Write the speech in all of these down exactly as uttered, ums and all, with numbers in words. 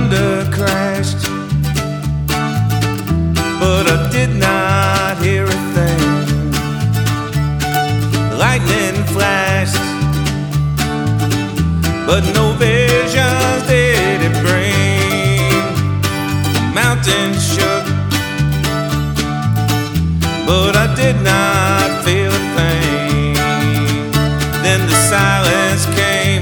thunder crashed, but I did not hear a thing. Lightning flashed, but no visions did it bring. The mountain shook, but I did not feel a thing. Then the silence came,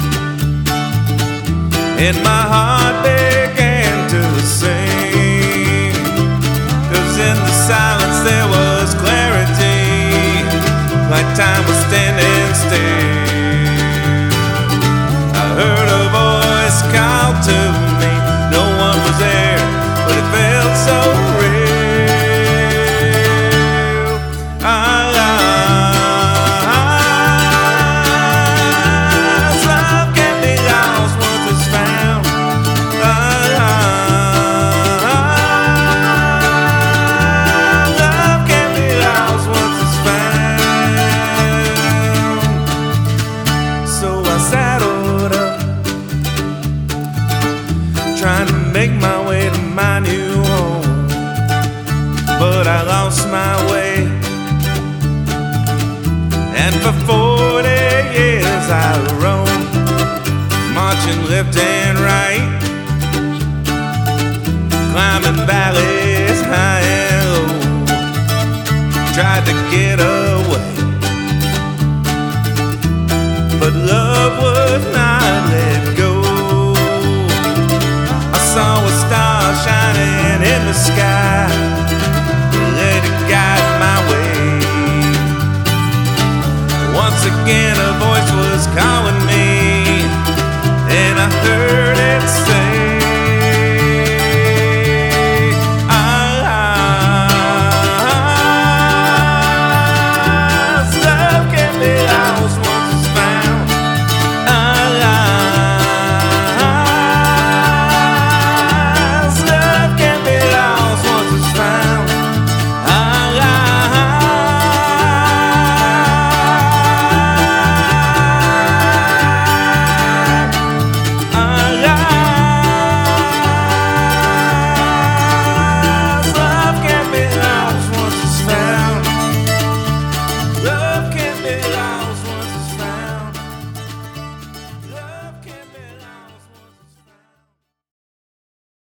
and my heart began to sing. 'Cause in the silence there was clarity, like time was standing still. I heard a voice call to me. No one was there, but it felt so real. Trying to make my way to my new home, but I lost my way. And for forty years I roamed, marching left and right, climbing valleys high and low. Tried to get away, but love would not let go. Saw a star shining in the sky, let it guide my way. Once again a voice was calling me.